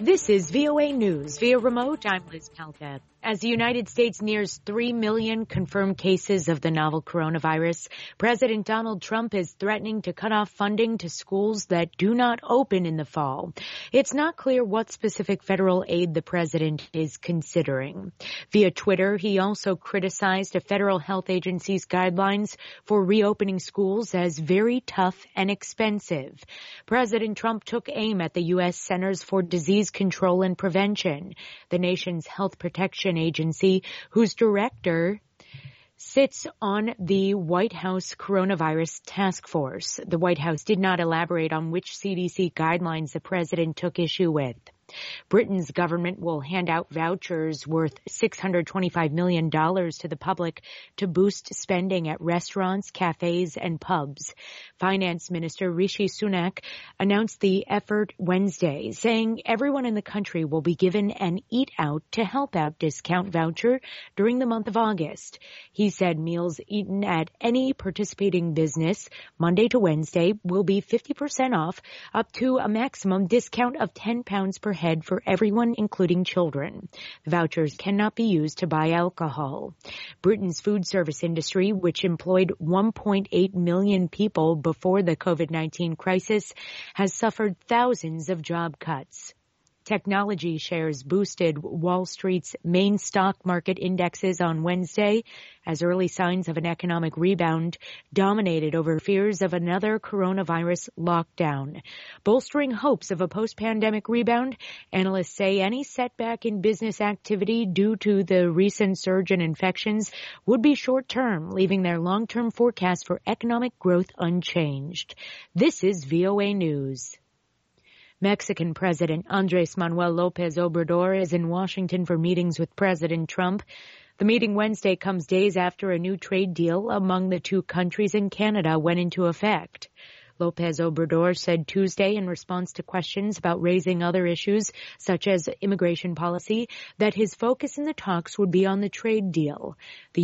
This is VOA News. Via remote, I'm Liz Palka. As the United States nears 3 million confirmed cases of the novel coronavirus, President Donald Trump is threatening to cut off funding to schools that do not open in the fall. It's not clear what specific federal aid the president is considering. Via Twitter, he also criticized a federal health agency's guidelines for reopening schools as very tough and expensive. President Trump took aim at the U.S. Centers for Disease Control and Prevention, the nation's health protection agency, whose director sits on the White House Coronavirus Task Force. The White House did not elaborate on which CDC guidelines the president took issue with. Britain's government will hand out vouchers worth $625 million to the public to boost spending at restaurants, cafes, and pubs. Finance Minister Rishi Sunak announced the effort Wednesday, saying everyone in the country will be given an Eat Out to Help Out discount voucher during the month of August. He said meals eaten at any participating business Monday to Wednesday will be 50% off, up to a maximum discount of £10 per head for everyone, including children. The vouchers cannot be used to buy alcohol. Britain's food service industry, which employed 1.8 million people before the COVID-19 crisis, has suffered thousands of job cuts. Technology shares boosted Wall Street's main stock market indexes on Wednesday as early signs of an economic rebound dominated over fears of another coronavirus lockdown. Bolstering hopes of a post-pandemic rebound, analysts say any setback in business activity due to the recent surge in infections would be short-term, leaving their long-term forecast for economic growth unchanged. This is VOA News. Mexican President Andrés Manuel López Obrador is in Washington for meetings with President Trump. The meeting Wednesday comes days after a new trade deal among the two countries and Canada went into effect. López Obrador said Tuesday in response to questions about raising other issues, such as immigration policy, that his focus in the talks would be on the trade deal. The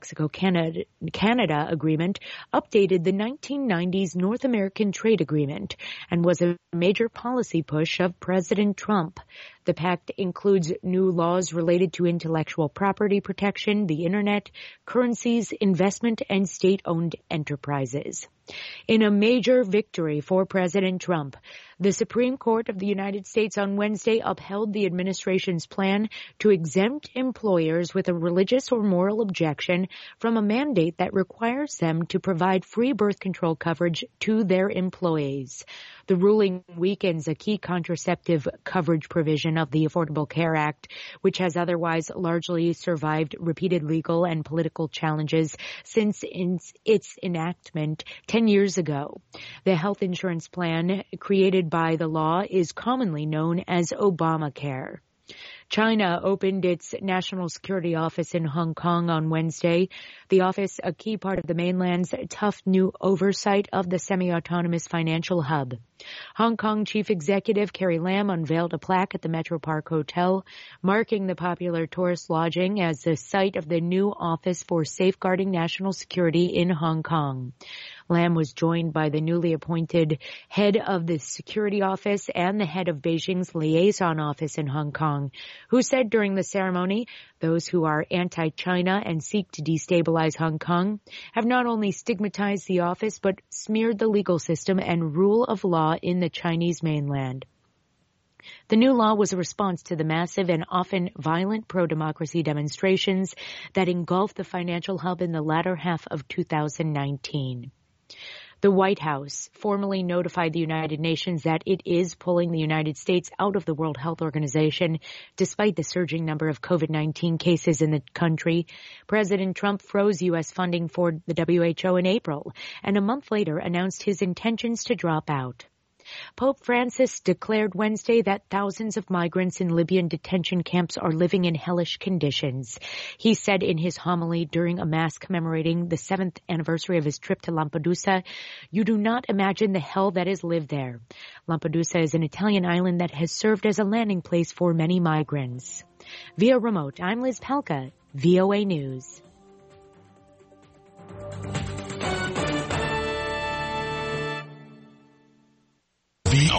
U.S.-Mexico-Canada agreement updated the 1990s North American Trade Agreement and was a major policy push of President Trump. The pact includes new laws related to intellectual property protection, the Internet, currencies, investment, and state-owned enterprises. In a major victory for President Trump, the Supreme Court of the United States on Wednesday upheld the administration's plan to exempt employers with a religious or moral objection from a mandate that requires them to provide free birth control coverage to their employees. The ruling weakens a key contraceptive coverage provision of the Affordable Care Act, which has otherwise largely survived repeated legal and political challenges since its enactment 10 years ago. The health insurance plan created by the law is commonly known as Obamacare. China opened its national security office in Hong Kong on Wednesday. The office, a key part of the mainland's tough new oversight of the semi-autonomous financial hub. Hong Kong Chief Executive Carrie Lam unveiled a plaque at the Metro Park Hotel, marking the popular tourist lodging as the site of the new Office for Safeguarding National Security in Hong Kong. Lam was joined by the newly appointed head of the security office and the head of Beijing's liaison office in Hong Kong, who said during the ceremony, those who are anti-China and seek to destabilize Hong Kong have not only stigmatized the office, but smeared the legal system and rule of law in the Chinese mainland. The new law was a response to the massive and often violent pro-democracy demonstrations that engulfed the financial hub in the latter half of 2019. The White House formally notified the United Nations that it is pulling the United States out of the World Health Organization despite the surging number of COVID-19 cases in the country. President Trump froze U.S. funding for the WHO in April and a month later announced his intentions to drop out. Pope Francis declared Wednesday that thousands of migrants in Libyan detention camps are living in hellish conditions. He said in his homily during a mass commemorating the 7th anniversary of his trip to Lampedusa, "You do not imagine the hell that is lived there." Lampedusa is an Italian island that has served as a landing place for many migrants. Via remote, I'm Liz Palka, VOA News.